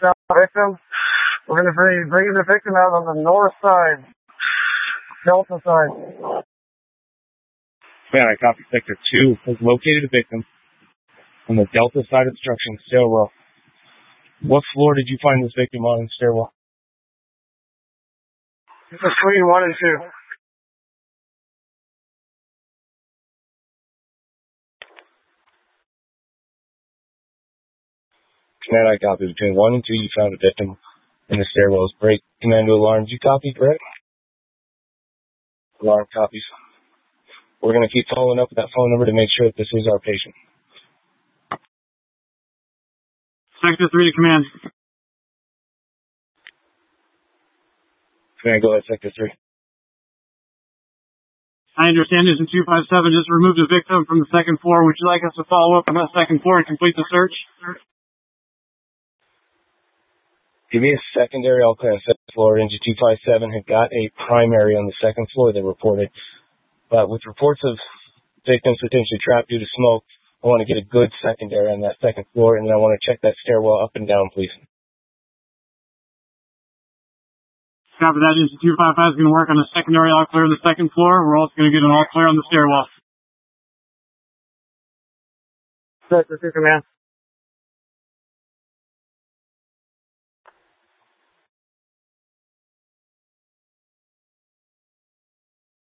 down the victim. We're going to be bringing the victim out on the north side, Delta side. Man, I copy. Sector 2 has located a victim on the Delta side of the structure stairwell. What floor did you find this victim on in the stairwell? It's between 1 and 2. Command, I copy. Between 1 and 2, you found a victim in the stairwells. Break. Command to alarm. You copy, correct? Alarm copies. We're going to keep following up with that phone number to make sure that this is our patient. Sector 3 to command. Command, go ahead, Sector 3. I understand Agent 257 just removed a victim from the second floor. Would you like us to follow up on that second floor and complete the search? Give me a secondary. I'll clear on the second floor. Engine 257 had got a primary on the second floor, they reported. But with reports of victims potentially trapped due to smoke, I want to get a good secondary on that second floor, and then I want to check that stairwell up and down, please. Copy that. Engine 255 is going to work on the secondary all clear on the second floor. We're also going to get an all clear on the stairwell. Sector 2 command.